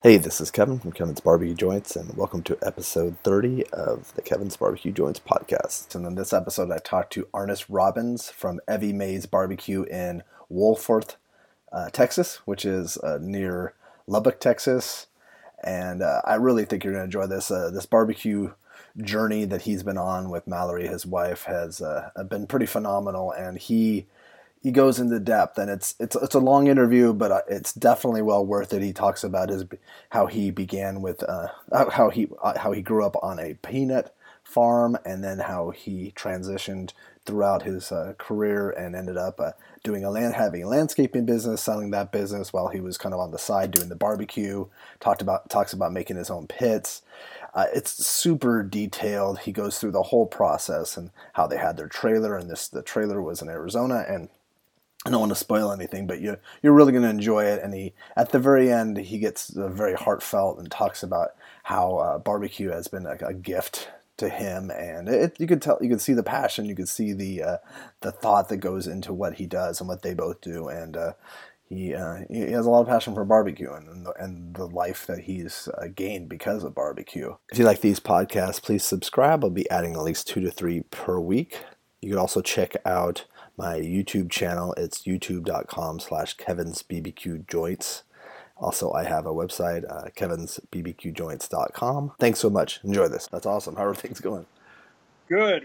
Hey, this is Kevin from Kevin's Barbecue Joints, and welcome to episode 30 of the Kevin's Barbecue Joints podcast. And in this episode, I talked to Arnis Robbins from Evie Mae's Barbecue in Wolfforth, Texas, which is near Lubbock, Texas. And I really think you're going to enjoy this barbecue journey that he's been on with Mallory, his wife, has been pretty phenomenal, and he goes into depth, and it's a long interview, but it's definitely well worth it. He talks about how he began with how he grew up on a peanut farm, and then how he transitioned throughout his career and ended up having a landscaping business, selling that business while he was kind of on the side doing the barbecue. Talks about making his own pits. It's super detailed. He goes through the whole process and how they had their trailer, and the trailer was in Arizona, and I don't want to spoil anything, but you're really going to enjoy it. And at the very end, he gets very heartfelt and talks about how barbecue has been a gift to him, and you can see the passion, you can see the thought that goes into what he does and what they both do, and he has a lot of passion for barbecue and the life that he's gained because of barbecue. If you like these podcasts, please subscribe. I'll be adding at least 2 to 3 per week. You can also check out my YouTube channel. It's youtube.com/kevinsbbqjoints. Also, I have a website, kevinsbbqjoints.com. Thanks so much. Enjoy this. That's awesome. How are things going? Good.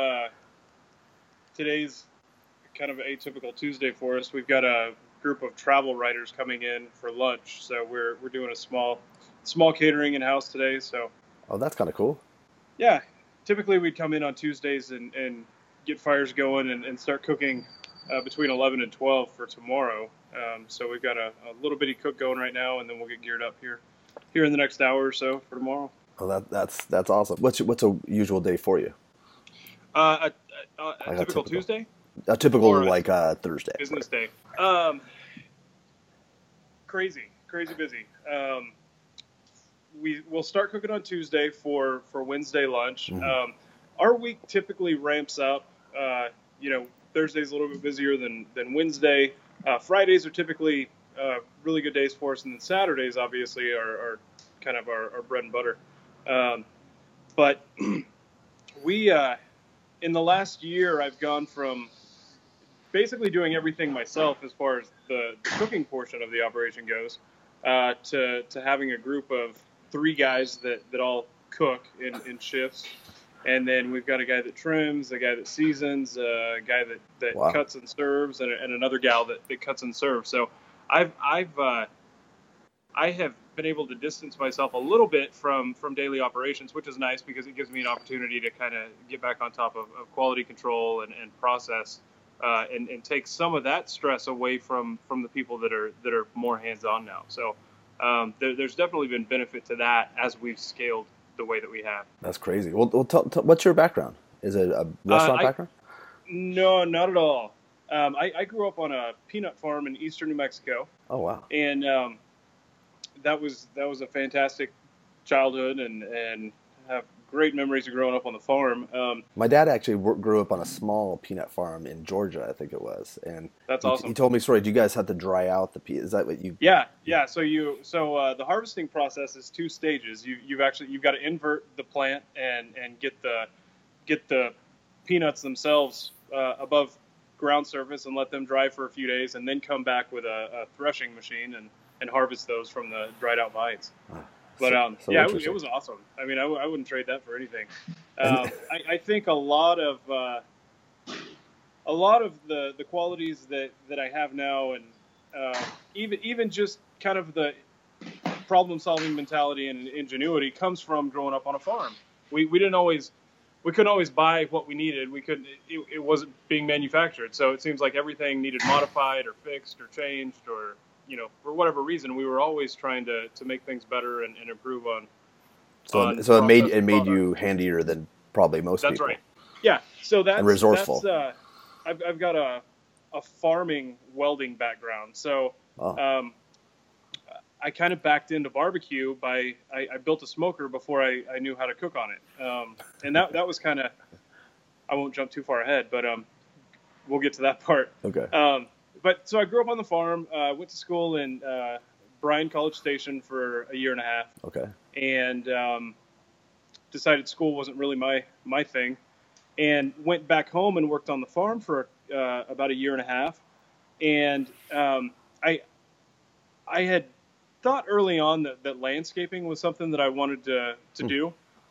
Today's kind of atypical Tuesday for us. We've got a group of travel writers coming in for lunch, so we're doing a small catering in house today. So, oh, that's kind of cool. Yeah, typically we'd come in on Tuesdays and get fires going and start cooking between 11 and 12 for tomorrow. So we've got a little bitty cook going right now, and then we'll get geared up here in the next hour or so for tomorrow. Oh, that's awesome. What's a usual day for you? A typical Tuesday? A typical Thursday. Business day. Crazy busy. We'll start cooking on Tuesday for Wednesday lunch. Mm-hmm. Our week typically ramps up. Thursday's a little bit busier than Wednesday. Fridays are typically really good days for us, and then Saturdays obviously are kind of our bread and butter. But we in the last year, I've gone from basically doing everything myself as far as the cooking portion of the operation goes, to having a group of 3 guys that all cook in shifts. And then we've got a guy that trims, a guy that seasons, a guy that Wow. cuts and serves, and another gal that cuts and serves. So I have been able to distance myself a little bit from daily operations, which is nice because it gives me an opportunity to kind of get back on top of quality control and process, and take some of that stress away from the people that are more hands-on now. So there's definitely been benefit to that as we've scaled the way that we have. That's crazy. Well, what's your background? Is it a restaurant background? No, not at all. I grew up on a peanut farm in eastern New Mexico. Oh, wow. And that was a fantastic childhood, and have great memories of growing up on the farm. My dad actually grew up on a small peanut farm in Georgia, I think it was, and that's awesome. He told me a story. Do you guys have to dry out the peas? Is that what you? Yeah. So the harvesting process is 2 stages. You've got to invert the plant and get the peanuts themselves above ground surface and let them dry for a few days, and then come back with a threshing machine and harvest those from the dried out vines. But it was awesome. I mean, I wouldn't trade that for anything. I think a lot of the qualities that I have now, and even just kind of the problem solving mentality and ingenuity, comes from growing up on a farm. We couldn't always buy what we needed. It wasn't being manufactured. So it seems like everything needed modified or fixed or changed, or for whatever reason, we were always trying to make things better and improve on. So it made you handier than probably most people. That's right. Yeah. So that's and resourceful. I've got a farming welding background. So I kind of backed into barbecue I built a smoker before I knew how to cook on it. And that was kind of, I won't jump too far ahead, but we'll get to that part. Okay. But so I grew up on the farm, went to school in Bryan College Station for a year and a half. Okay. And decided school wasn't really my thing, and went back home and worked on the farm for about a year and a half. And I had thought early on that landscaping was something that I wanted to do.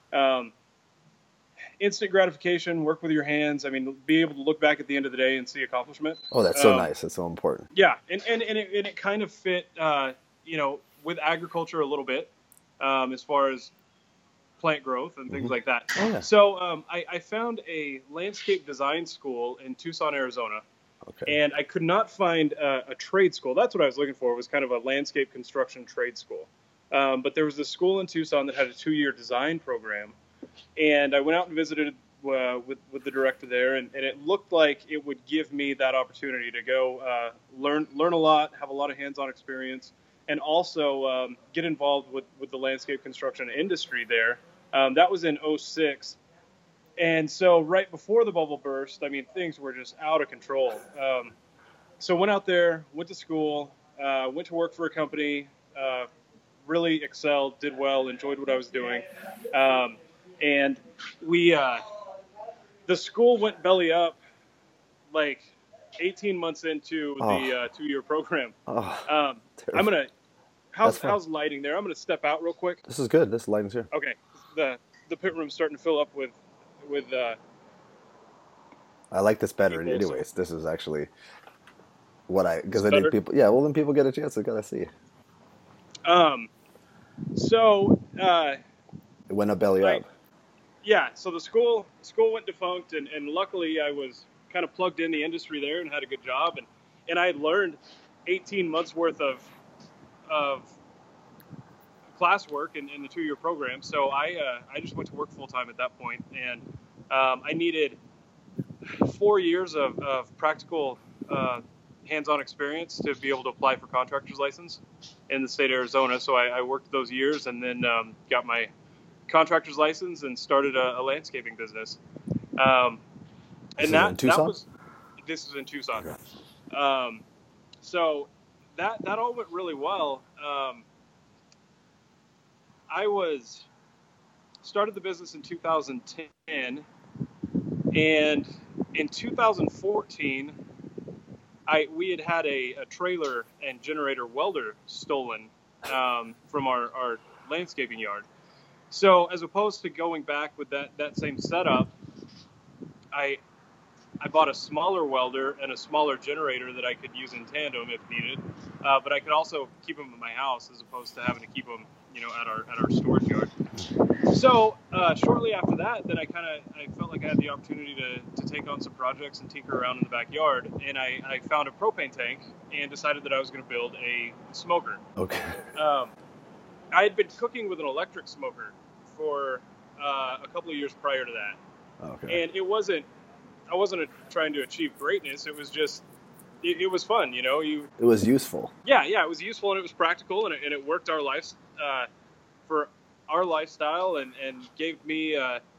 Instant gratification, work with your hands. I mean, be able to look back at the end of the day and see accomplishment. Oh, that's so nice. That's so important. Yeah, and it kind of fit, with agriculture a little bit, as far as plant growth and things like that. Oh, yeah. So I found a landscape design school in Tucson, Arizona. Okay. And I could not find a trade school. That's what I was looking for, was kind of a landscape construction trade school. But there was this school in Tucson that had a 2-year design program. And I went out and visited with the director there, and it looked like it would give me that opportunity to go learn a lot, have a lot of hands-on experience, and also get involved with the landscape construction industry there. That was in 2006. And so right before the bubble burst, I mean, things were just out of control. So went out there, went to school, went to work for a company, really excelled, did well, enjoyed what I was doing. And the school went belly up like 18 months into the 2-year program. I'm going to, how's lighting there? I'm going to step out real quick. This is good. This lighting's here. Okay. The pit room's starting to fill up with I like this better anyways. This is actually because I think people, well, then people get a chance to kind of see. So it went up belly up. Yeah, so the school went defunct, and luckily I was kind of plugged in the industry there and had a good job, and I had learned 18 months worth of classwork in the 2-year program. So I just went to work full time at that point, and I needed 4 years of practical hands-on experience to be able to apply for contractor's license in the state of Arizona. So I worked those years, and then got my contractor's license and started a landscaping business. And in Tucson? This is in Tucson. Okay. So that all went really well. I started the business in 2010, and in 2014, we had a trailer and generator welder stolen from our landscaping yard. So as opposed to going back with that same setup, I bought a smaller welder and a smaller generator that I could use in tandem if needed, but I could also keep them in my house as opposed to having to keep them, at our storage yard. So shortly after that, then I felt like I had the opportunity to take on some projects and tinker around in the backyard, and I found a propane tank and decided that I was going to build a smoker. Okay. I had been cooking with an electric smoker for a couple of years prior to that. Okay. And I wasn't trying to achieve greatness. It was just, it was fun, It was useful. Yeah, it was useful, and it was practical, and it worked our lives for our lifestyle, and gave me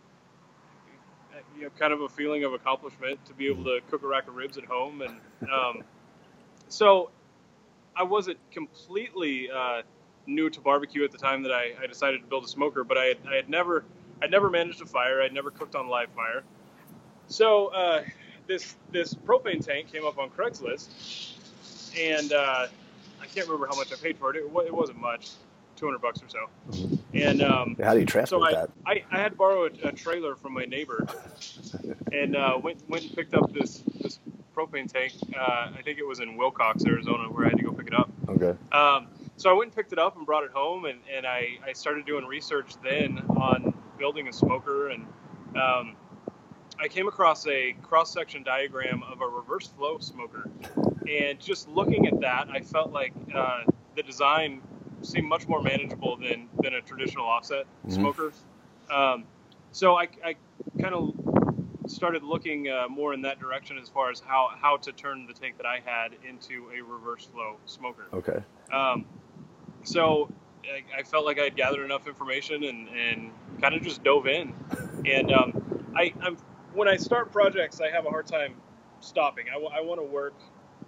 kind of a feeling of accomplishment to be able to cook a rack of ribs at home. And so I wasn't completely new to barbecue at the time that I decided to build a smoker, but I had never managed a fire. I'd never cooked on live fire. So this propane tank came up on Craigslist, and I can't remember how much I paid for it. It wasn't much, $200 or so. Mm-hmm. And how do you transport that? I had to borrow a trailer from my neighbor, and went and picked up this propane tank. I think it was in Wilcox, Arizona, where I had to go pick it up. Okay. So I went and picked it up and brought it home, and I started doing research then on building a smoker, and I came across a cross-section diagram of a reverse flow smoker, and just looking at that, I felt like the design seemed much more manageable than a traditional offset smoker. So I kind of started looking more in that direction as far as how to turn the tank that I had into a reverse flow smoker. Okay. So I felt like I had gathered enough information and kind of just dove in. And I'm when I start projects, I have a hard time stopping. I want to work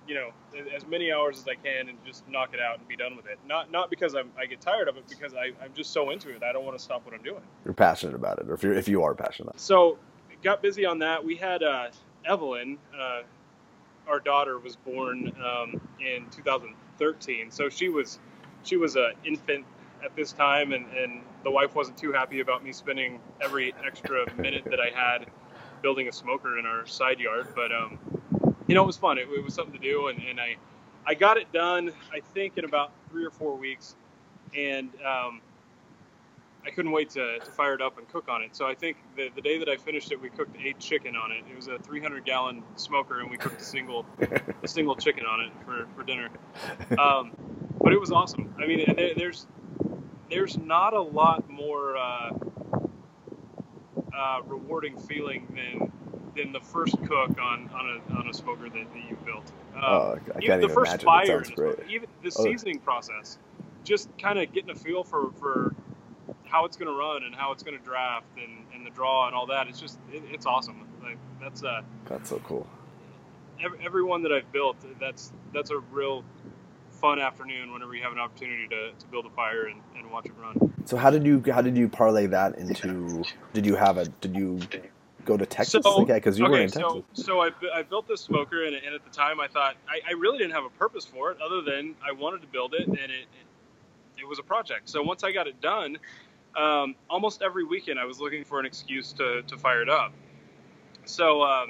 as many hours as I can and just knock it out and be done with it. Not because I get tired of it, because I'm just so into it. I don't want to stop what I'm doing. You're passionate about it, or if you are passionate about it. So got busy on that. We had Evelyn, our daughter, was born in 2013. So she was an infant at this time, and the wife wasn't too happy about me spending every extra minute that I had building a smoker in our side yard. But it was fun. It was something to do, and I got it done, I think, in about 3 or 4 weeks, and I couldn't wait to fire it up and cook on it. So I think the day that I finished it, we cooked 8 chicken on it. It was a 300-gallon smoker, and we cooked a single chicken on it for dinner. But it was awesome. I mean, there's not a lot more rewarding feeling than the first cook on a smoker that you've built. I can't even first imagine. fire, It sounds great. even the seasoning process, just kind of getting a feel for how it's going to run and how it's going to draft and the draw and all that. It's awesome. Like that's so cool. Everyone that I've built, that's a real fun afternoon whenever you have an opportunity to build a fire and watch it run. So how did you parlay that into? Did you go to Texas? Because you were in Texas. So I built this smoker, and at the time I thought I really didn't have a purpose for it other than I wanted to build it, and it was a project. So once I got it done, almost every weekend I was looking for an excuse to fire it up. So I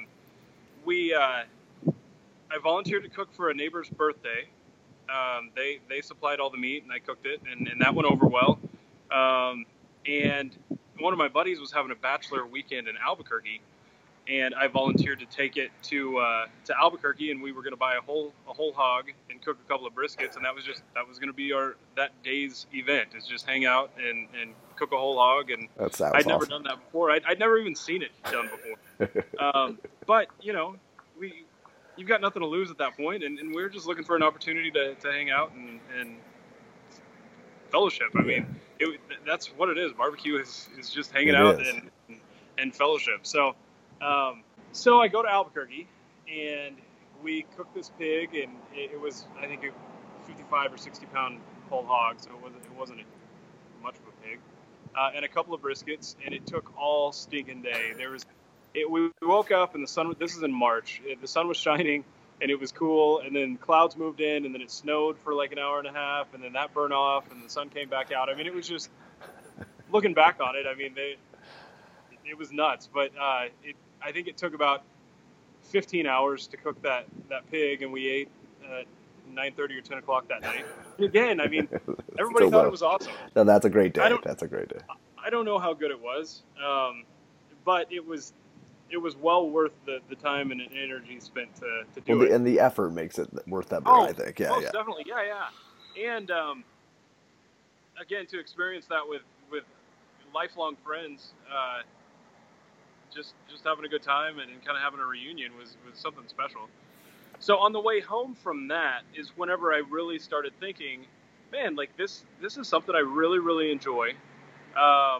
volunteered to cook for a neighbor's birthday. They supplied all the meat, and I cooked it, and that went over well. And one of my buddies was having a bachelor weekend in Albuquerque, and I volunteered to take it to Albuquerque, and we were going to buy a whole hog and cook a couple of briskets, and that was going to be that day's event, is just hang out and cook a whole hog. And I'd never done that before. I'd never even seen it done before. But you've got nothing to lose at that point, and we were just looking for an opportunity to hang out and fellowship. I mean, that's what it is. Barbecue is just hanging out and fellowship. So I go to Albuquerque, and we cooked this pig, and it was, I think, a 55 or 60 pound whole hog, so it wasn't much of a pig, and a couple of briskets, and it took all stinking day. We woke up, and the sun. This is in March. The sun was shining, and it was cool. And then clouds moved in, and then it snowed for like an hour and a half, and then that burned off, and the sun came back out. I mean, it was just, looking back on it, I mean, it was nuts. But I think it took about 15 hours to cook that pig, and we ate at 9:30 or 10 o'clock that night. And again, I mean, everybody thought it was awesome. No, that's a great day. That's a great day. I don't know how good it was, but it was well worth the time and energy spent to do it. And the effort makes it worth that, I think. Yeah, definitely. Yeah. And again, to experience that with lifelong friends, just having a good time and kind of having a reunion was something special. So on the way home from that is whenever I really started thinking, man, like this is something I really, really enjoy. I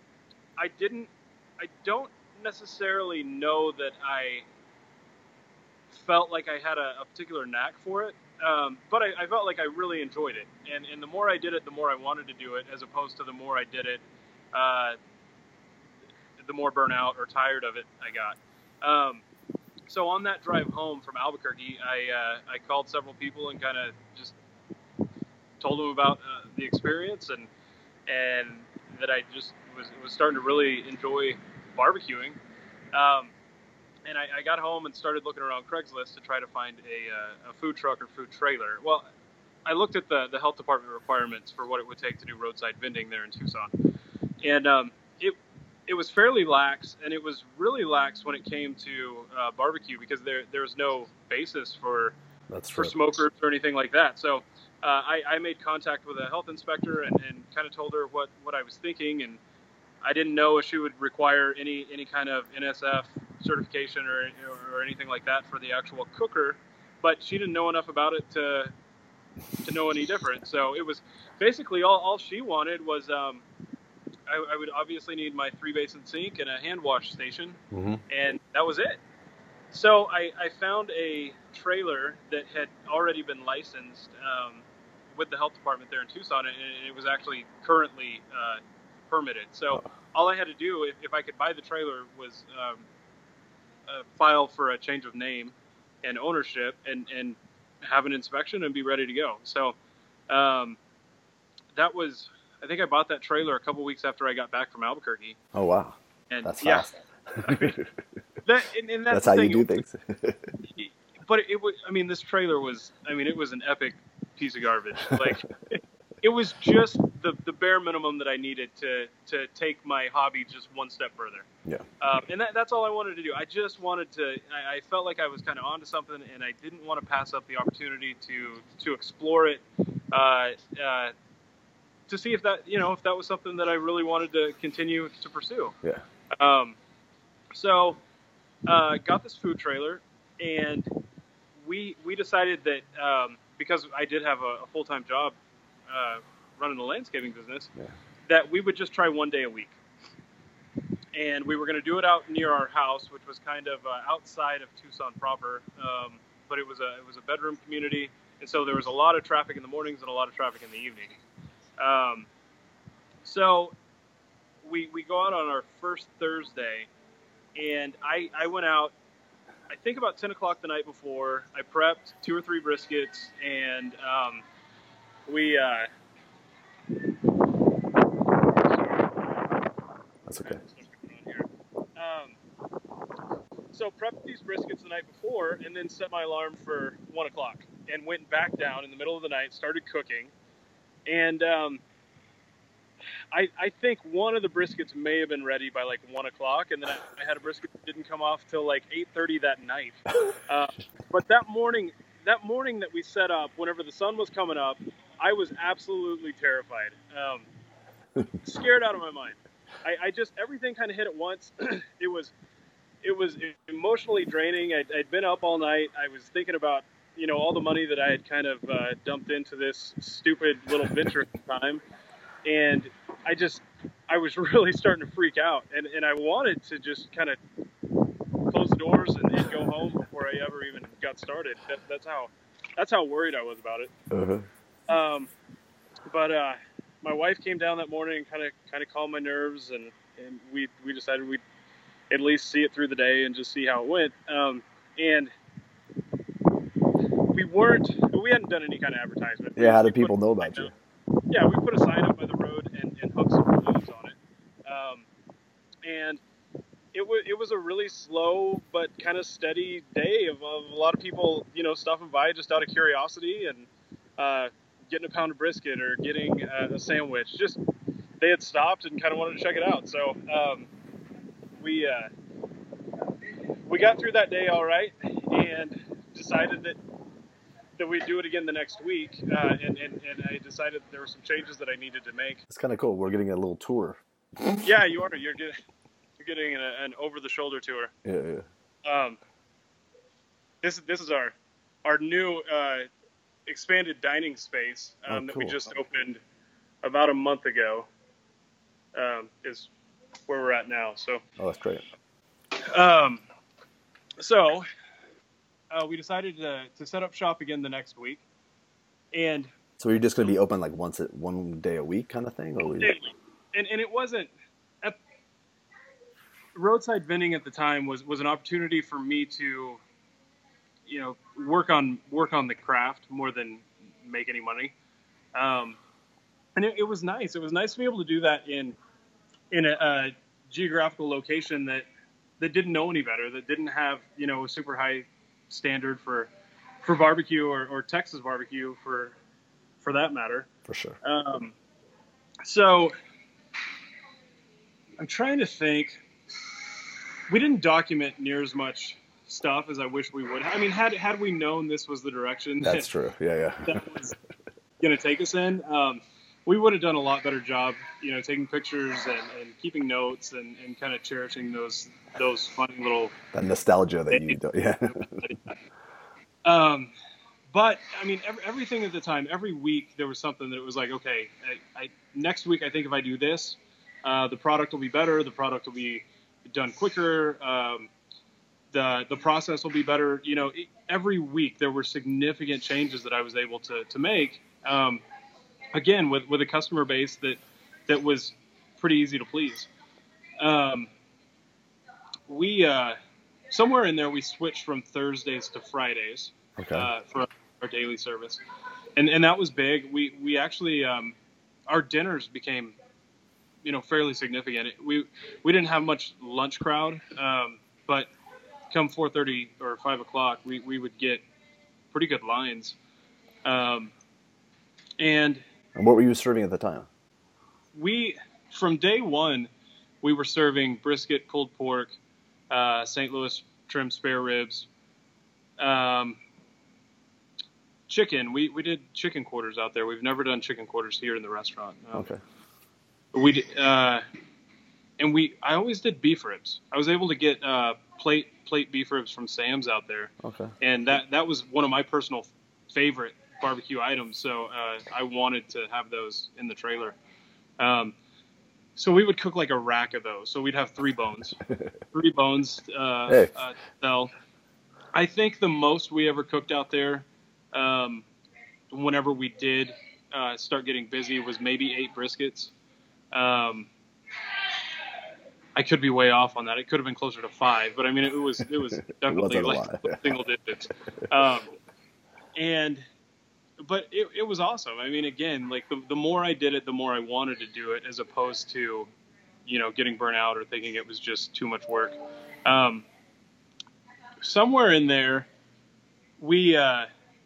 don't necessarily know that I felt like I had a particular knack for it, but I felt like I really enjoyed it, and the more I did it, the more I wanted to do it, as opposed to the more I did it, the more burnout or tired of it I got. So on that drive home from Albuquerque, I called several people and kind of just told them about the experience and that I just was starting to really enjoy barbecuing, and I got home and started looking around Craigslist to try to find a food truck or food trailer. Well, I looked at the health department requirements for what it would take to do roadside vending there in Tucson, and it was fairly lax, and it was really lax when it came to barbecue, because there was no basis for smokers or anything like that. So I made contact with a health inspector and kind of told her what I was thinking, and I didn't know if she would require any kind of NSF certification or anything like that for the actual cooker, but she didn't know enough about it to know any different. So it was basically all she wanted was I would obviously need my 3-basin sink and a hand wash station, and that was it. So I found a trailer that had already been licensed with the health department there in Tucson, and it was actually currently permitted. So all I had to do, if I could buy the trailer, was file for a change of name and ownership, and have an inspection and be ready to go. So that was, I think I bought that trailer a couple weeks after I got back from Albuquerque. Oh, wow. And That's fast. I mean, that's how the you thing. do things. But it was, I mean, this trailer was, I mean, it was an epic piece of garbage. Like, it was just the bare minimum that I needed to take my hobby just one step further. Yeah. And that's all I wanted to do. I just wanted to, I felt like I was kind of onto something, and I didn't want to pass up the opportunity to explore it, to see if that, if that was something that I really wanted to continue to pursue. Yeah. So got this food trailer, and we decided that because I did have a full-time job running a landscaping business, that we would just try one day a week. And we were going to do it out near our house, which was kind of outside of Tucson proper, but it was a bedroom community, and so there was a lot of traffic in the mornings and a lot of traffic in the evening. So we go out on our first Thursday, and I went out, I think about 10 o'clock the night before. I prepped 2 or 3 briskets, and we That's okay. So prepped these briskets the night before, and then set my alarm for 1 o'clock, and went back down in the middle of the night, started cooking, and I think one of the briskets may have been ready by like 1 o'clock, and then I had a brisket that didn't come off till like 8:30 that night. But that morning that we set up, whenever the sun was coming up, I was absolutely terrified, scared out of my mind. I just, everything kind of hit at once. It was emotionally draining. I'd been up all night. I was thinking about, all the money that I had kind of dumped into this stupid little venture at the time. And I was really starting to freak out. And I wanted to just kind of close the doors and go home before I ever even got started. That's how worried I was about it. Uh-huh. But my wife came down that morning and kind of calmed my nerves, and we decided we'd at least see it through the day and just see how it went. And we hadn't done any kind of advertisement. Yeah, how do people know about you? Yeah, we put a sign up by the road and hooked some balloons on it. And it was a really slow but kind of steady day of a lot of people, stopping by just out of curiosity and getting a pound of brisket or getting a sandwich. Just, they had stopped and kind of wanted to check it out. So we got through that day all right, and decided that we'd do it again the next week. And I decided there were some changes that I needed to make. It's kind of cool. We're getting a little tour. Yeah, you are. You're getting an over-the-shoulder tour. Yeah. This is our new expanded dining space that we just opened about a month ago. Is where we're at now. So. Oh, that's great. So we decided to set up shop again the next week, and so you're just going to be open like one day a week kind of thing, or and it wasn't. Roadside vending at the time was an opportunity for me to, work on the craft more than make any money, and it was nice. It was nice to be able to do that in a geographical location that didn't know any better, that didn't have a super high standard for barbecue or Texas barbecue for that matter. For sure. So I'm trying to think. We didn't document near as much stuff as I wish we would. I mean, had we known this was the direction that's true. Yeah. that was going to take us in, we would have done a lot better job, taking pictures and keeping notes and kind of cherishing those funny little... That nostalgia that you do, yeah. But, I mean, everything at the time, every week there was something that was like, okay, next week I think if I do this, the product will be better, the product will be done quicker, the process will be better. Every week there were significant changes that I was able to make. Again, with a customer base that was pretty easy to please. We somewhere in there we switched from Thursdays to Fridays for our daily service, and that was big. We actually our dinners became fairly significant. We didn't have much lunch crowd, but come 4:30 or 5 o'clock, we would get pretty good lines. And what were you serving at the time? From day one, we were serving brisket, pulled pork, St. Louis trim spare ribs, chicken. We did chicken quarters out there. We've never done chicken quarters here in the restaurant. Okay. I always did beef ribs. I was able to get plate beef ribs from Sam's out there. Okay. And that was one of my personal favorite barbecue items. So I wanted to have those in the trailer. So we would cook like a rack of those. So we'd have 3 bones, sell. I think the most we ever cooked out there, whenever we did start getting busy, was maybe 8 briskets. I could be way off on that. It could have been closer to 5, but I mean, it was definitely like single digits. But it was awesome. I mean, again, like the more I did it, the more I wanted to do it, as opposed to, getting burnt out or thinking it was just too much work. Somewhere in there, we had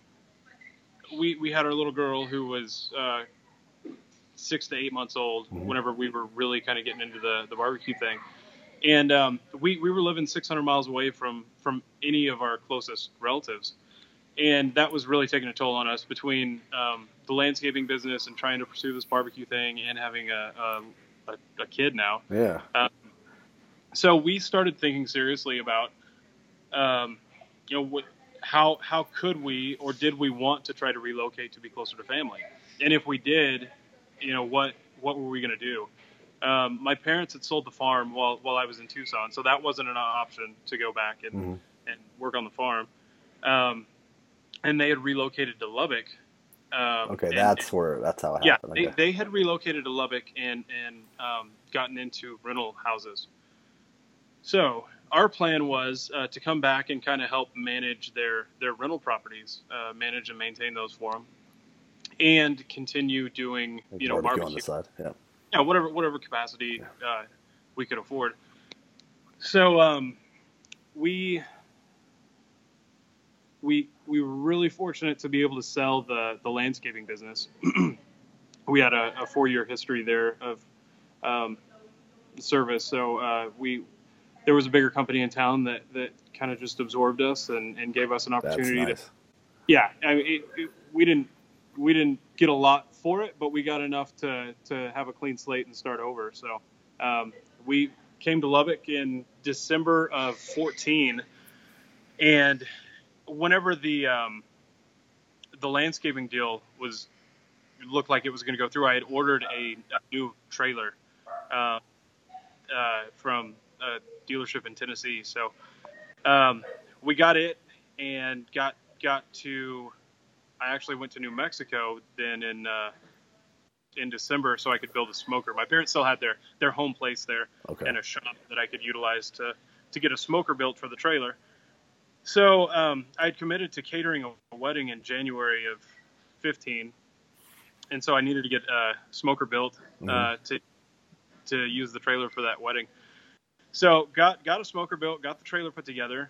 our little girl who was 6 to 8 months old whenever we were really kind of getting into the barbecue thing. And we were living 600 miles away from any of our closest relatives. And that was really taking a toll on us, between the landscaping business and trying to pursue this barbecue thing and having a kid now. Yeah. So we started thinking seriously about, how could we, or did we want to try to relocate to be closer to family? And if we did, what were we going to do? My parents had sold the farm while I was in Tucson, so that wasn't an option to go back and work on the farm. And they had relocated to Lubbock. That's how it happened. Yeah, they had relocated to Lubbock and gotten into rental houses. So our plan was to come back and kind of help manage their rental properties, manage and maintain those for them, and continue doing barbecue on the side. Yeah, whatever capacity we could afford. So we were really fortunate to be able to sell the landscaping business. We had a 4-year history there of service. So there was a bigger company in town that kind of just absorbed us and gave us an opportunity. That's nice. Yeah, I mean, we didn't get a lot for it, but we got enough to have a clean slate and start over. So we came to Lubbock in December of 2014, and whenever the landscaping deal looked like it was going to go through, I had ordered a new trailer from a dealership in Tennessee. So we got it and got to. I actually went to New Mexico then in December so I could build a smoker. My parents still had their home place there and a shop that I could utilize to get a smoker built for the trailer. So I had committed to catering a wedding in January of 2015, and so I needed to get a smoker built to use the trailer for that wedding. So got a smoker built, got the trailer put together.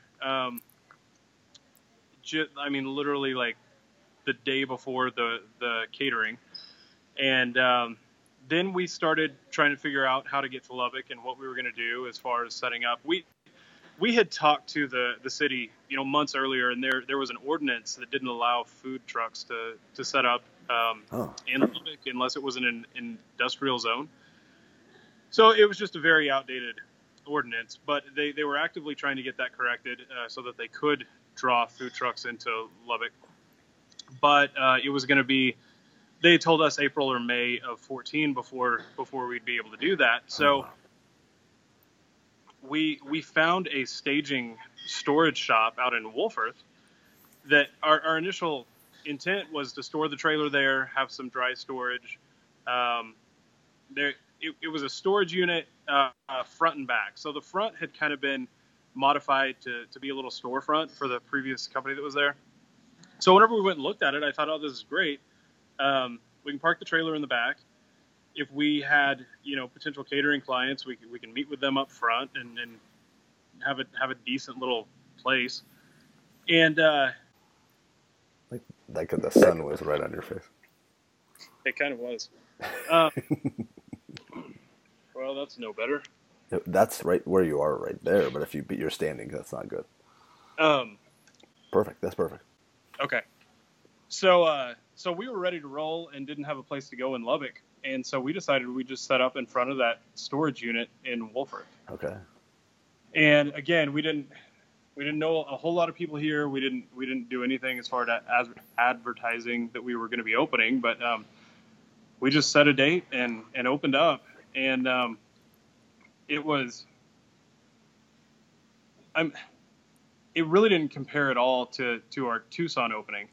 Literally like the day before the catering, and then we started trying to figure out how to get to Lubbock and what we were going to do as far as setting up. We had talked to the city, months earlier, and there was an ordinance that didn't allow food trucks to set up in Lubbock unless it was in an industrial zone. So it was just a very outdated ordinance, but they were actively trying to get that corrected so that they could draw food trucks into Lubbock. But it was going to be, they told us April or May of 2014 before we'd be able to do that. So we found a staging storage shop out in Wolford that our initial intent was to store the trailer there, have some dry storage. It was a storage unit front and back. So the front had kind of been modified to be a little storefront for the previous company that was there. So whenever we went and looked at it, I thought, oh, this is great. We can park the trailer in the back. If we had, potential catering clients, we can meet with them up front and have a decent little place. And like the sun was right on your face. It kind of was. Well, that's no better. That's right where you are right there. But if you're standing, that's not good. Perfect. That's perfect. Okay. So we were ready to roll and didn't have a place to go in Lubbock. And so we decided we'd just set up in front of that storage unit in Wolford. Okay. And again, we didn't know a whole lot of people here. We didn't do anything as far as advertising that we were going to be opening, but we just set a date and opened up. And it really didn't compare at all to our Tucson opening.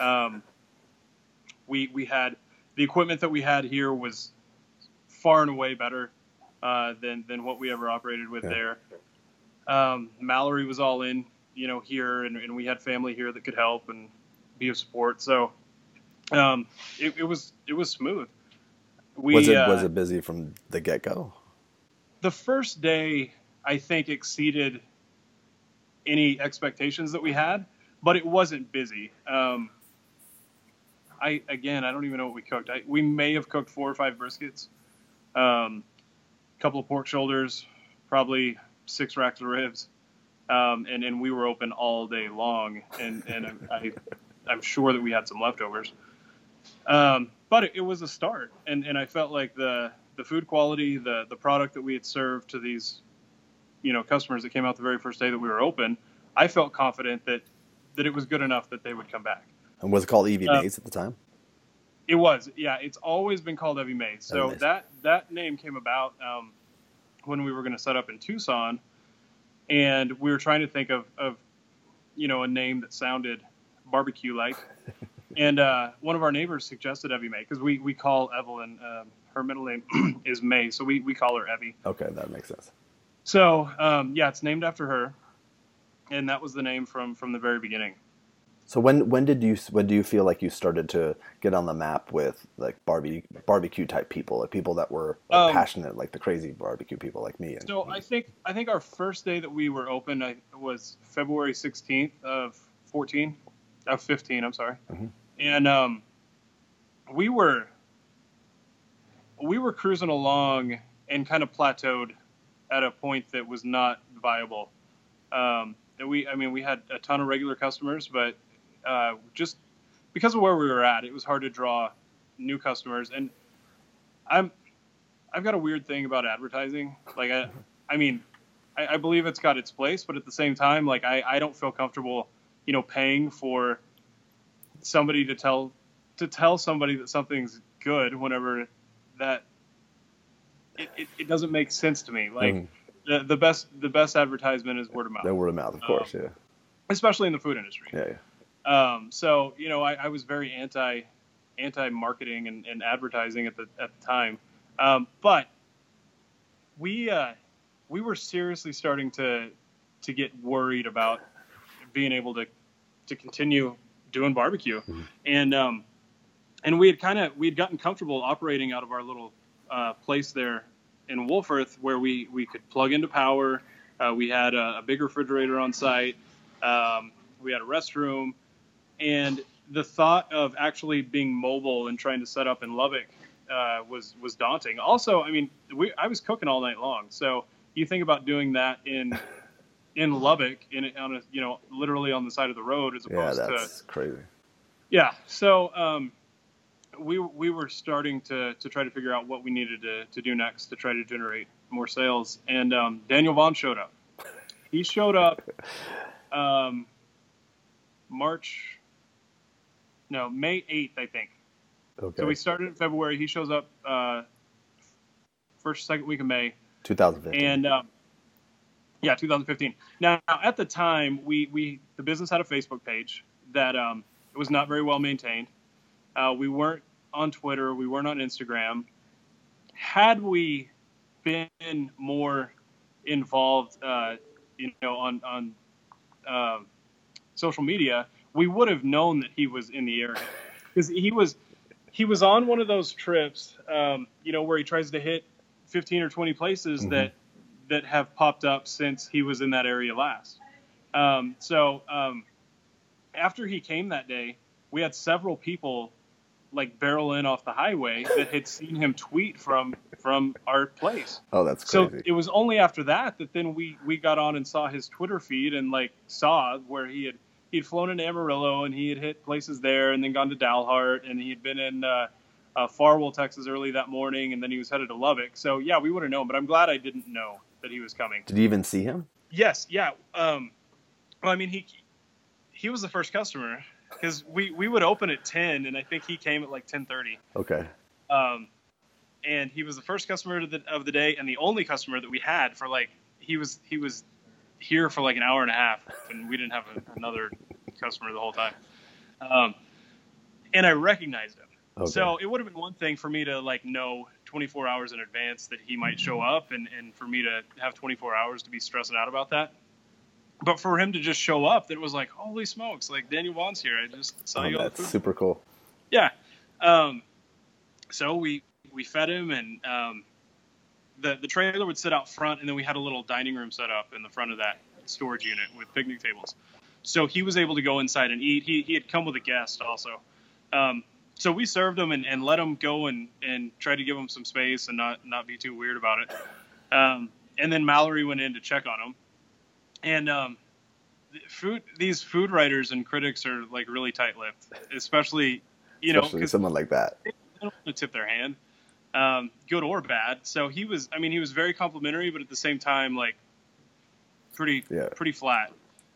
We had the equipment that we had here was far and away better than what we ever operated with there. Mallory was all in, here, and we had family here that could help and be of support. So it was smooth. Was it busy from the get-go? The first day, I think, exceeded any expectations that we had, but it wasn't busy. I don't even know what we cooked. We may have cooked 4 or 5 briskets, a couple of pork shoulders, probably 6 racks of ribs, and we were open all day long. And I'm sure that we had some leftovers. But it was a start, and I felt like the food quality, the product that we had served to these, customers that came out the very first day that we were open, I felt confident that it was good enough that they would come back. And was it called Evie Mae's at the time? It was, yeah. It's always been called Evie Mae's. So that name came about when we were going to set up in Tucson, and we were trying to think of a name that sounded barbecue-like. And one of our neighbors suggested Evie Mae because we call Evelyn, her middle name is May, so we call her Evie. Okay, that makes sense. So it's named after her, and that was the name from the very beginning. So when do you feel like you started to get on the map with like barbecue type people, like people that were passionate, like the crazy barbecue people like me? So I think our first day that we were open was February 16th of 15. I'm sorry. Mm-hmm. And we were cruising along and kind of plateaued at a point that was not viable. We had a ton of regular customers, but just because of where we were at, it was hard to draw new customers. And I've got a weird thing about advertising. Like, I believe it's got its place, but at the same time, like I don't feel comfortable, paying for somebody to tell somebody that something's good whenever that it doesn't make sense to me. Like the best advertisement is word of mouth. The word of mouth, of course, yeah. Especially in the food industry. Yeah. So I was very anti marketing and advertising at the time, but we were seriously starting to get worried about being able to continue doing barbecue, and we had gotten comfortable operating out of our little place there in Wolforth where we could plug into power. We had a big refrigerator on site. We had a restroom, and the thought of actually being mobile and trying to set up in Lubbock was daunting. Also, I was cooking all night long, so you think about doing that in Lubbock literally on the side of the road as opposed to. Yeah, that's crazy. Yeah, so we were starting to try to figure out what we needed to do next to try to generate more sales, and Daniel Vaughn showed up. He showed up May 8th, I think. Okay. So we started in February. He shows up second week of May. 2015. And Yeah, 2015. Now, at the time, the business had a Facebook page that it was not very well maintained. We weren't on Twitter. We weren't on Instagram. Had we been more involved, on social media, we would have known that he was in the area, because he was on one of those trips, where he tries to hit 15 or 20 places that have popped up since he was in that area last. After he came that day, we had several people like barrel in off the highway that had seen him tweet from our place. Oh, that's crazy. So it was only after that then we got on and saw his Twitter feed and like saw where he'd flown into Amarillo and he had hit places there and then gone to Dalhart and he'd been in Farwell, Texas early that morning, and then he was headed to Lubbock. So yeah, we would have known, but I'm glad I didn't know that he was coming. Did you even see him? Yes. Yeah. Well, I mean, he was the first customer, because we would open at 10 and I think he came at like 10:30. Okay. And he was the first customer of the day and the only customer that we had for like, he was here for like an hour and a half, and we didn't have another customer the whole time. And I recognized him. Okay. So it would have been one thing for me to like know 24 hours in advance that he might show up, and for me to have 24 hours to be stressing out about that. But for him to just show up, that was like, holy smokes, like Daniel Vaughn's here. I just saw you on the food. That's super cool. Yeah. So we fed him, and the trailer would sit out front, and then we had a little dining room set up in the front of that storage unit with picnic tables. So he was able to go inside and eat. He had come with a guest also. So we served him and let him go and tried to give him some space and not be too weird about it. And then Mallory went in to check on him. And these food writers and critics are like really tight-lipped, especially someone like that. They don't want to tip their hand, good or bad. So he was very complimentary, but at the same time, like pretty flat.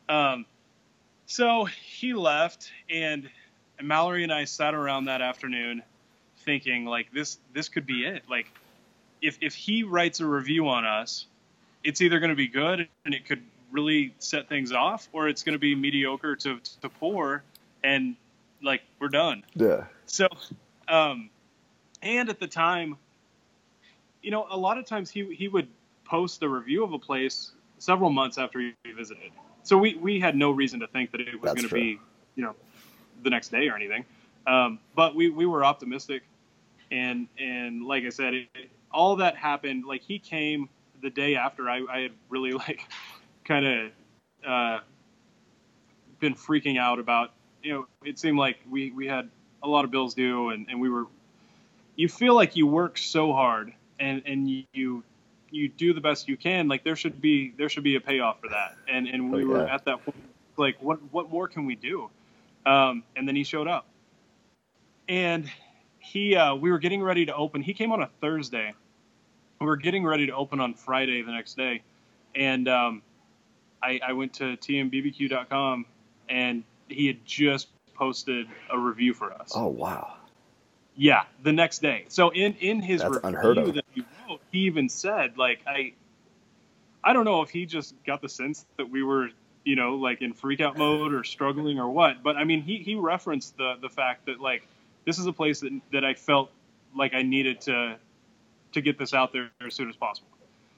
So he left, and Mallory and I sat around that afternoon thinking like this could be it. Like if he writes a review on us, it's either going to be good and it could really set things off, or it's going to be mediocre to poor, and like we're done. Yeah. So, and at the time, a lot of times he would post a review of a place several months after he visited. So we had no reason to think that it was going to be, the next day or anything. But we were optimistic, and like I said, all that happened. Like he came the day after I had really like kind of been freaking out about, it seemed like we had a lot of bills due, and you feel like you work so hard and you do the best you can. Like there should be a payoff for that. And we were at that point, like, what more can we do? And then he showed up, and we were getting ready to open. He came on a Thursday. We were getting ready to open on Friday the next day. And, I went to tmbbq.com, and he had just posted a review for us. Oh, wow. Yeah, the next day. So in his That's review unheard of. that he wrote, he even said, like, I don't know if he just got the sense that we were, like in freak out mode or struggling or what, but I mean, he referenced the fact that like, this is a place that I felt like I needed to get this out there as soon as possible.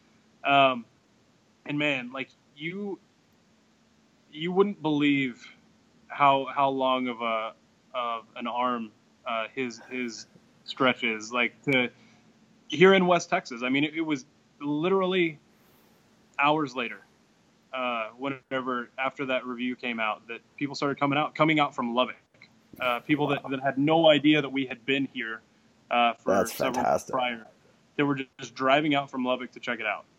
And man, like you wouldn't believe how long of an arm his stretch is, like to here in West Texas. I mean, it was literally hours later, whenever after that review came out, that people started coming out from Lubbock. People that had no idea that we had been here for That's several fantastic. months prior. They were just driving out from Lubbock to check it out.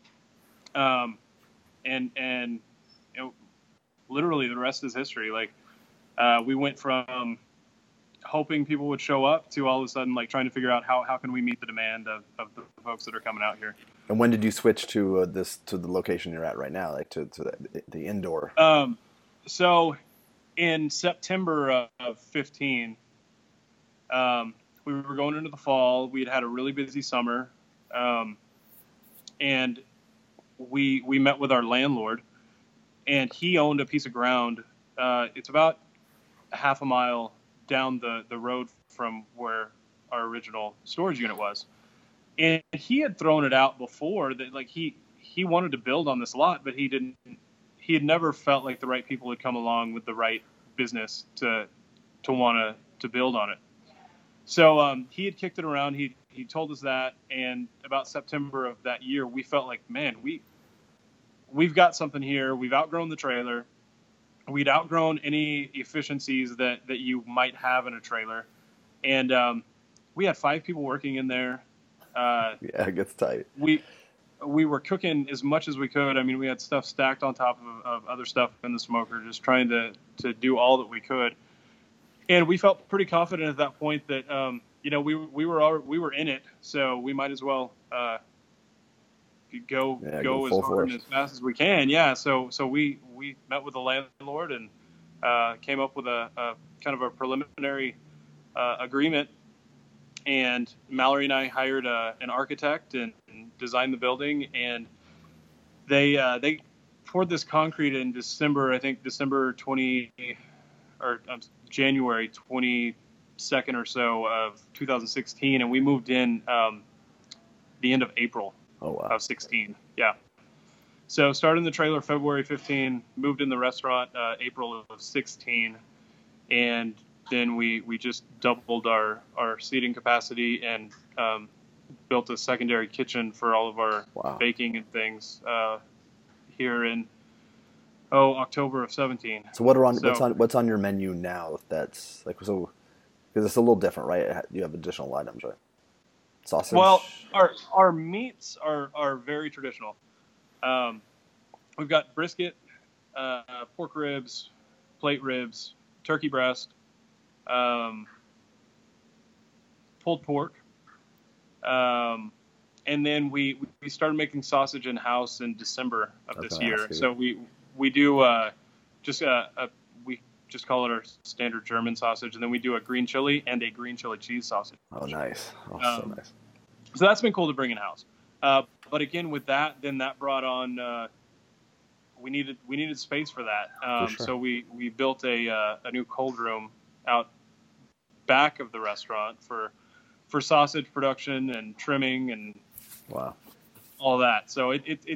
And literally the rest is history. Like we went from hoping people would show up to all of a sudden like trying to figure out how can we meet the demand of the folks that are coming out here. And when did you switch to the location you're at right now, like to the indoor? So in September of 15, we were going into the fall. We'd had a really busy summer, and we met with our landlord, and he owned a piece of ground. It's about half a mile down the road from where our original storage unit was. And he had thrown it out before that, like, he wanted to build on this lot, but he had never felt like the right people had come along with the right business to want to build on it. So he had kicked it around. He told us that, and about September of that year, we felt like, man, we've got something here. We've outgrown the trailer. We'd outgrown any efficiencies that you might have in a trailer. And we had 5 people working in there. Yeah, it gets tight. We were cooking as much as we could. I mean, we had stuff stacked on top of other stuff in the smoker, just trying to do all that we could. And we felt pretty confident at that point that, we were in it, so we might as well go as hard and as fast as we can. Yeah. So we met with the landlord and came up with a kind of a preliminary agreement. And Mallory and I hired an architect and designed the building. And they poured this concrete in December, I think January 22nd or so of 2016, and we moved in the end of April of 16. Yeah. So started in the trailer February 15, moved in the restaurant April of 16, and then we just doubled our seating capacity and built a secondary kitchen for all of our baking and things here in October of 17. So what's on your menu now? That's like, so because it's a little different, right? You have additional items, right? Sausage. Well, our meats are very traditional. We've got brisket, pork ribs, plate ribs, turkey breast, pulled pork, and then we started making sausage in house in December of this year. So we do we just call it our standard German sausage, and then we do a green chili and a green chili cheese sausage. Oh, nice! So nice. So that's been cool to bring in house. But again, with that, then that brought on we needed space for that. So we built a new cold room out back of the restaurant for sausage production and trimming and all that. So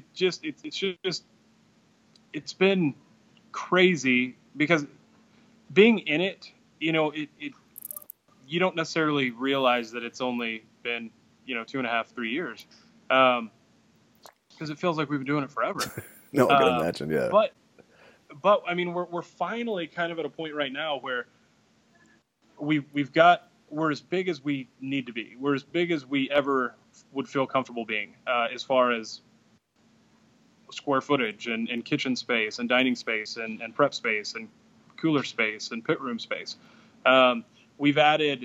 it's been crazy because being in it, you don't necessarily realize that it's only been 2.5, 3 years, because it feels like we've been doing it forever. No, I can imagine. Yeah. But I mean, we're finally kind of at a point right now where we're as big as we need to be. We're as big as we ever would feel comfortable being, as far as square footage and kitchen space and dining space and prep space and cooler space and pit room space. We've added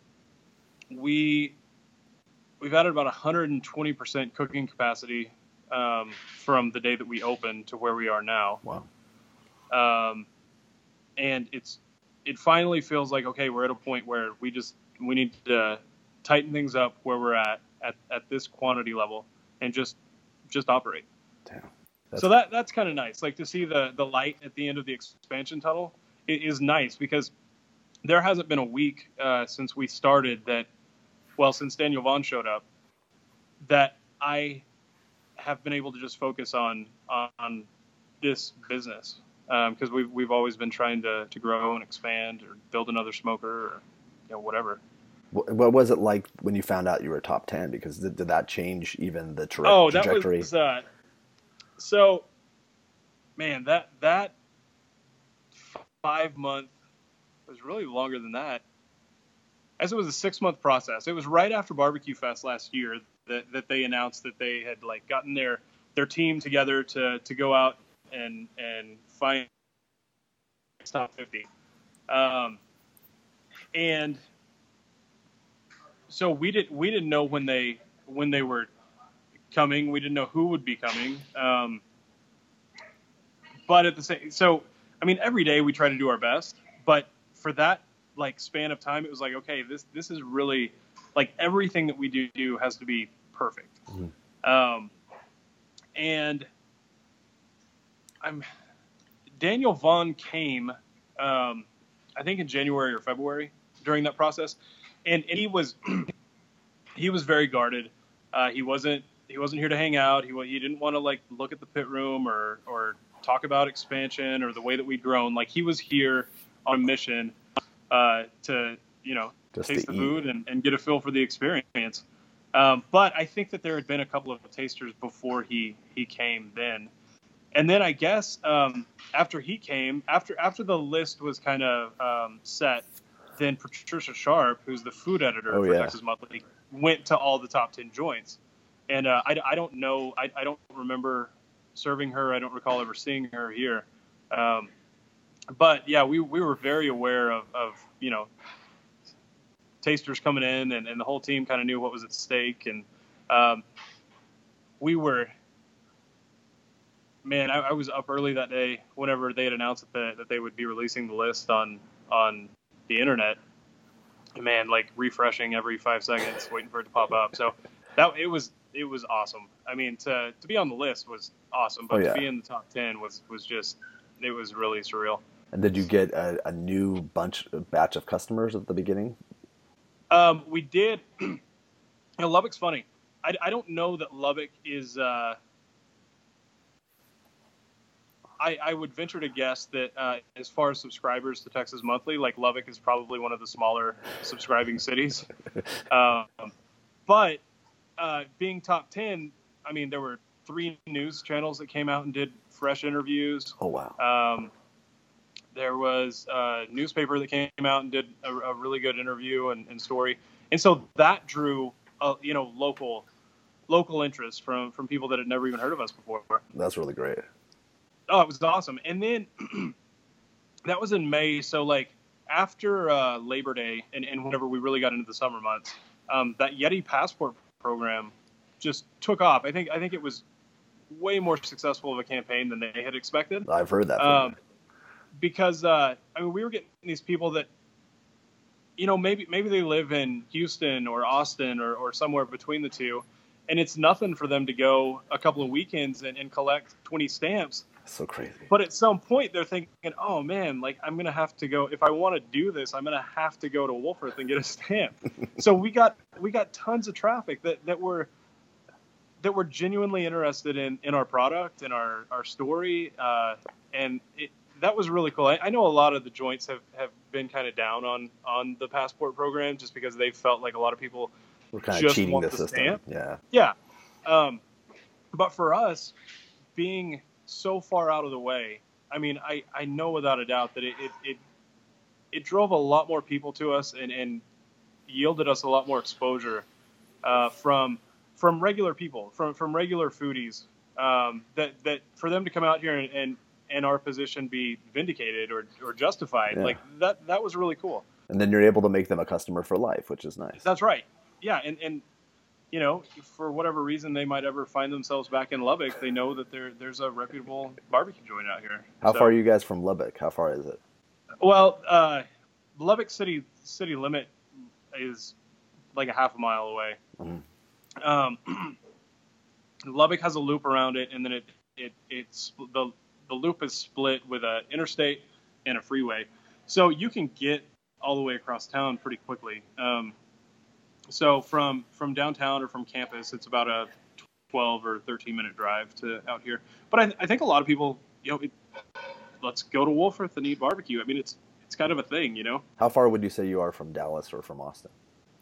about 120% cooking capacity from the day that we opened to where we are now. Wow. And it finally feels like, okay, we're at a point where we need to tighten things up where we're at this quantity level and just operate. Damn. So that's kind of nice. Like, to see the light at the end of the expansion tunnel is nice, because there hasn't been a week since we started since Daniel Vaughn showed up, that I have been able to just focus on this business, because we've always been trying to grow and expand or build another smoker or whatever. What was it like when you found out you were top 10? Because did that change even the trajectory? That was so, man, that 5 month was really longer than that. As it was a 6-month process. It was right after Barbecue Fest last year that they announced that they had gotten their team together to go out and find top 50. And so we didn't know when they were coming. We didn't know who would be coming. But at the same, so I mean, every day we try to do our best, but for that span of time, it was like, okay, this is really everything that we do has to be perfect. Mm-hmm. and Daniel Vaughn came, I think in January or February during that process, and he was very guarded. He wasn't here to hang out. He didn't want to like look at the pit room or talk about expansion or the way that we'd grown. Like he was here on a mission to taste the food and get a feel for the experience. But I think that there had been a couple of tasters before he came then. And then I guess after he came, after the list was kind of set, then Patricia Sharp, who's the food editor for Texas Monthly, went to all the top 10 joints. And I don't know, I don't remember serving her. I don't recall ever seeing her here. But yeah, we were very aware of tasters coming in, and the whole team kind of knew what was at stake. And we were... Man, I was up early that day whenever they had announced that they would be releasing the list on the internet. Man, like refreshing every 5 seconds, waiting for it to pop up. So it was awesome. I mean, to be on the list was awesome, but to be in the top 10 was just, it was really surreal. And did you get a new batch of customers at the beginning? We did. Lubbock's funny. I don't know that Lubbock is. I would venture to guess that as far as subscribers to Texas Monthly, like Lubbock is probably one of the smaller subscribing cities. But being top 10, I mean, there were 3 news channels that came out and did fresh interviews. Oh, wow. There was a newspaper that came out and did a really good interview and story. And so that drew, local interest from people that had never even heard of us before. That's really great. Oh, it was awesome. And then that was in May. So like after Labor Day and whenever we really got into the summer months, that Yeti Passport program just took off. I think it was way more successful of a campaign than they had expected. I've heard that. Because we were getting these people that, maybe they live in Houston or Austin or somewhere between the two. And it's nothing for them to go a couple of weekends and collect 20 stamps. So crazy. But at some point they're thinking, oh man, like I'm going to have to go, if I want to do this, I'm going to have to go to Wolfforth and get a stamp. So we got tons of traffic that were genuinely interested in our product and our story. And that was really cool. I know a lot of the joints have been kind of down on the Passport program just because they felt like a lot of people were kind of just cheating want the system. Stamp. Yeah. But for us, being so far out of the way, I mean, I know without a doubt that it drove a lot more people to us and yielded us a lot more exposure from regular people, from regular foodies, that for them to come out here and our position be vindicated or justified, like that was really cool. And then you're able to make them a customer for life, which is nice. That's right. Yeah, and for whatever reason they might ever find themselves back in Lubbock, they know that there's a reputable barbecue joint out here. How far are you guys from Lubbock? How far is it? Well, Lubbock city limit is like a half a mile away. Mm-hmm. Lubbock has a loop around it, and then the loop is split with an interstate and a freeway, so you can get all the way across town pretty quickly. So from downtown or from campus, it's about a 12 or 13 minute drive to out here. But I think a lot of people, let's go to Wolfforth and eat barbecue. I mean, it's kind of a thing, How far would you say you are from Dallas or from Austin?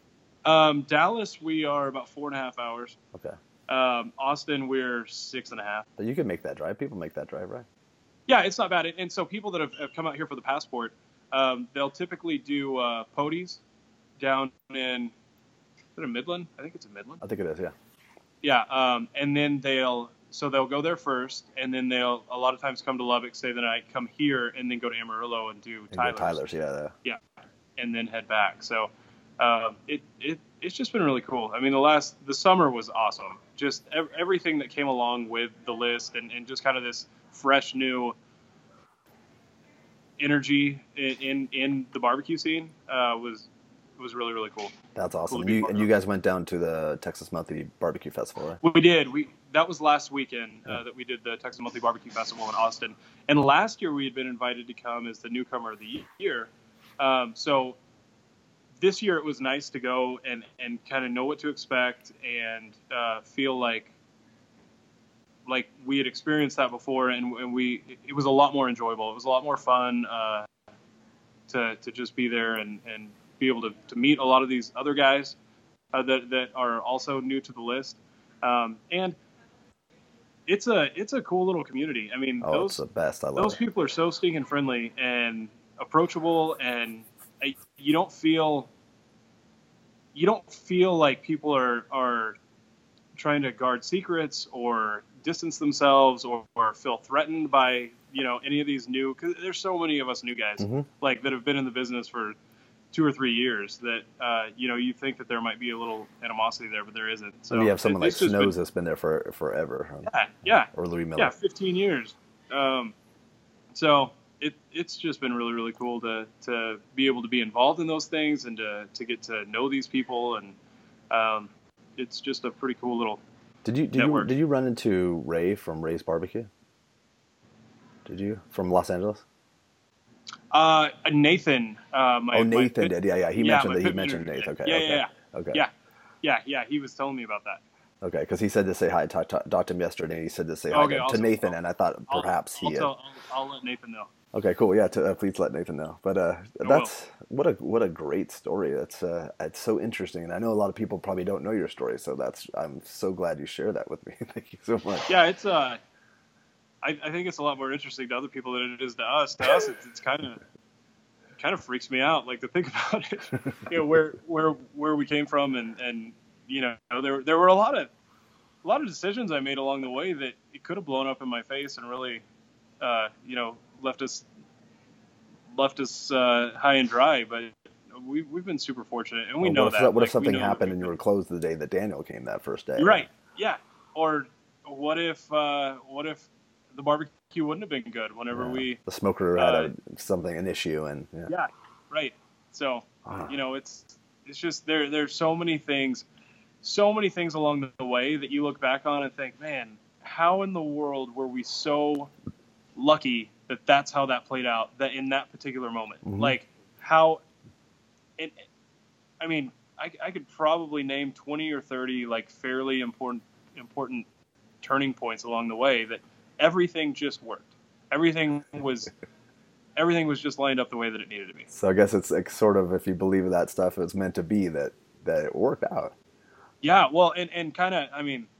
Dallas, we are about 4.5 hours. Okay. Austin, we're 6.5. But you can make that drive. People make that drive, right? Yeah, it's not bad. And so people that have come out here for the Passport, they'll typically do Pody's down in Midland. I think it's in Midland. I think it is, yeah. Yeah, and then they'll go there first, and then they'll a lot of times come to Lubbock, stay the night, come here, and then go to Amarillo and do Tyler's. Yeah, and then head back. So it's just been really cool. I mean, the summer was awesome. Just everything that came along with the list and just kind of this fresh new energy in the barbecue scene was really, really cool. That's awesome. Cool. And you guys went down to the Texas Monthly Barbecue Festival, right? We did. that was last weekend that we did the Texas Monthly Barbecue Festival in Austin. And last year we had been invited to come as the newcomer of the year. So this year it was nice to go and kind of know what to expect and feel like we had experienced that before, and it was a lot more enjoyable. It was a lot more fun to just be there and be able to meet a lot of these other guys that are also new to the list. And it's a cool little community. I mean, it's the best. I love those it. people are so stinking friendly and approachable, and you don't feel like people are trying to guard secrets or distance themselves or feel threatened by any of these new, because there's so many of us new guys like that have been in the business for 2 or 3 years that you think that there might be a little animosity there, but there isn't. So and you have someone like Snows that's been there for forever. Yeah. Or Louis Miller. Yeah, 15 years. So it's just been really, really cool to be able to be involved in those things and to get to know these people, and it's just a pretty cool little network. Did you run into Ray from Ray's Barbecue? Did you, from Los Angeles? Nathan. Nathan did. Yeah. He mentioned Nathan. Okay. Yeah. He was telling me about that. Okay, because he said to say hi. I talked to him yesterday, and he said to say hi to Nathan, and I thought perhaps I'll let Nathan know. Okay, cool. Yeah, please let Nathan know. But what a great story. That's it's so interesting, and I know a lot of people probably don't know your story, so I'm so glad you share that with me. Thank you so much. Yeah, it's I think it's a lot more interesting to other people than it is to us. To us, it's kind of freaks me out, like, to think about it. Where we came from, and there were a lot of decisions I made along the way that it could have blown up in my face and really, left us high and dry. But we've been super fortunate, and we know that. What if something happened and you were closed the day that Daniel came that first day? Right. Yeah. Or what if the barbecue wouldn't have been good whenever the smoker had an issue, and yeah, right. So it's just there's so many things along the way that you look back on and think, man, how in the world were we so lucky that that's how that played out, that in that particular moment? Like, how I could probably name 20 or 30 like fairly important turning points along the way that everything just worked. Everything was just lined up the way that it needed to be. So I guess it's like sort of, if you believe in that stuff, it's meant to be that it worked out. Yeah, well, and kind of,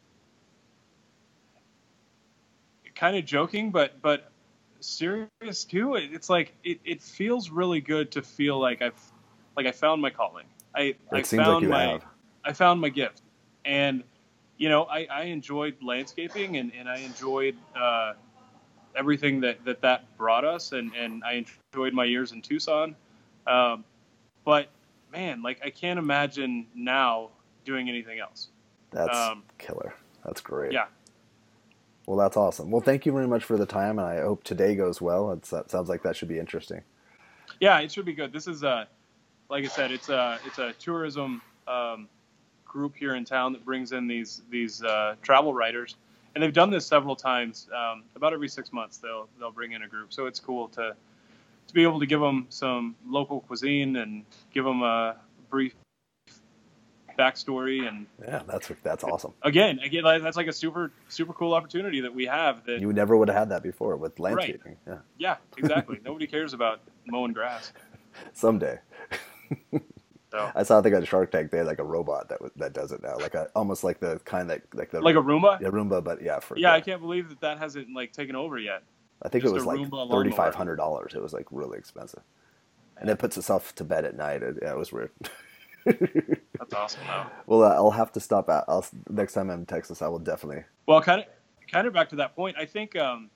kind of joking, but serious too. It's like it feels really good to feel like I found my calling. I found my gift, and I enjoyed landscaping, and I enjoyed everything that brought us, and I enjoyed my years in Tucson. But man, like, I can't imagine now doing anything else. That's killer. That's great. Yeah. Well, that's awesome. Well, thank you very much for the time, and I hope today goes well. It sounds like that should be interesting. Yeah, it should be good. This is like I said, it's a tourism group here in town that brings in these travel writers, and they've done this several times. About every 6 months, they'll bring in a group. So it's cool to be able to give them some local cuisine and give them a brief backstory. And yeah, that's awesome. Again, that's like a super cool opportunity that we have that you never would have had that before with landscaping. Right. Yeah, exactly. Nobody cares about mowing grass. Someday. So. I saw, I think on Shark Tank they had like a robot that does it now, almost like the kind that like a Roomba. Yeah, Roomba, but I can't believe that hasn't like taken over yet. I think it was like $3,500. It was like really expensive, and it puts itself to bed at night. It was weird. That's awesome, though. Well, I'll have to stop at. Next time I'm in Texas, I will definitely. Well, kind of back to that point. I think,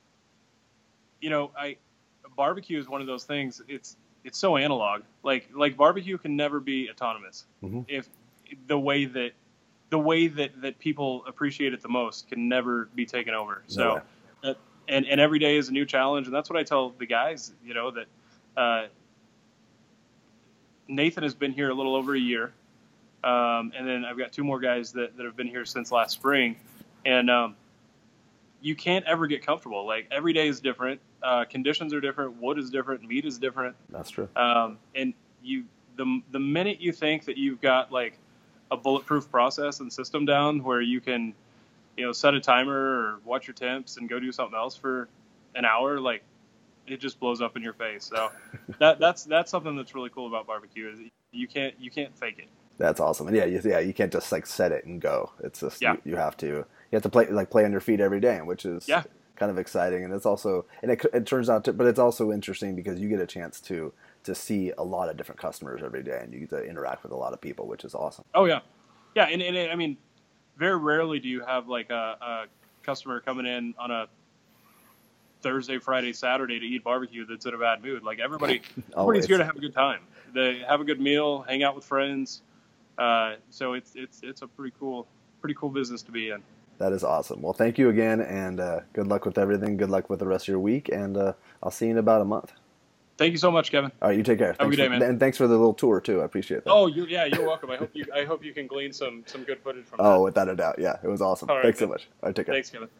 barbecue is one of those things. It's so analog. Like barbecue can never be autonomous. If the way that people appreciate it the most can never be taken over. So, and every day is a new challenge, and that's what I tell the guys. That Nathan has been here a little over a year, and then I've got 2 more guys that have been here since last spring, and you can't ever get comfortable. Like every day is different. Conditions are different. Wood is different. Meat is different. That's true. And the minute you think that you've got like a bulletproof process and system down where you can, set a timer or watch your temps and go do something else for an hour, like it just blows up in your face. So that's something that's really cool about barbecue is you can't fake it. That's awesome. And you can't just like set it and go. It's just you have to play on your feet every day, which is kind of exciting. And it's also it turns out but it's also interesting because you get a chance to see a lot of different customers every day, and you get to interact with a lot of people, which is awesome. Oh yeah, and I mean, very rarely do you have like a customer coming in on a Thursday, Friday, Saturday to eat barbecue that's in a bad mood. Like everybody's here to have a good time. They have a good meal, hang out with friends. So it's a pretty cool business to be in. That is awesome. Well, thank you again, and good luck with everything. Good luck with the rest of your week, and I'll see you in about a month. Thank you so much, Kevin. All right, you take care. Have a good day, man. And thanks for the little tour too. I appreciate that. Oh, you're welcome. I hope you can glean some good footage from that. Oh, without a doubt. Yeah, it was awesome. All right, thanks man. so much. All right, take care. Thanks, Kevin.